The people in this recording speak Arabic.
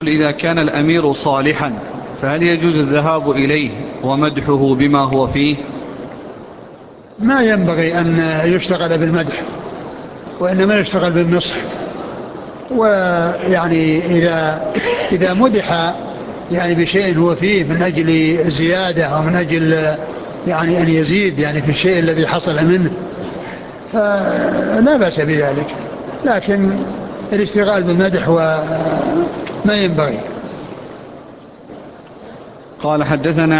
إذا كان الأمير صالحا فهل يجوز الذهاب إليه ومدحه بما هو فيه؟ ما ينبغي أن يشتغل بالمدح، وإنما يشتغل بالنصح. ويعني إذا مدح يعني بشيء هو فيه من أجل زيادة أو من أجل يعني أن يزيد يعني في الشيء الذي حصل منه فلا بأس بذلك، لكن الاشتغال بالمدح وما ينبغي. قال حدثنا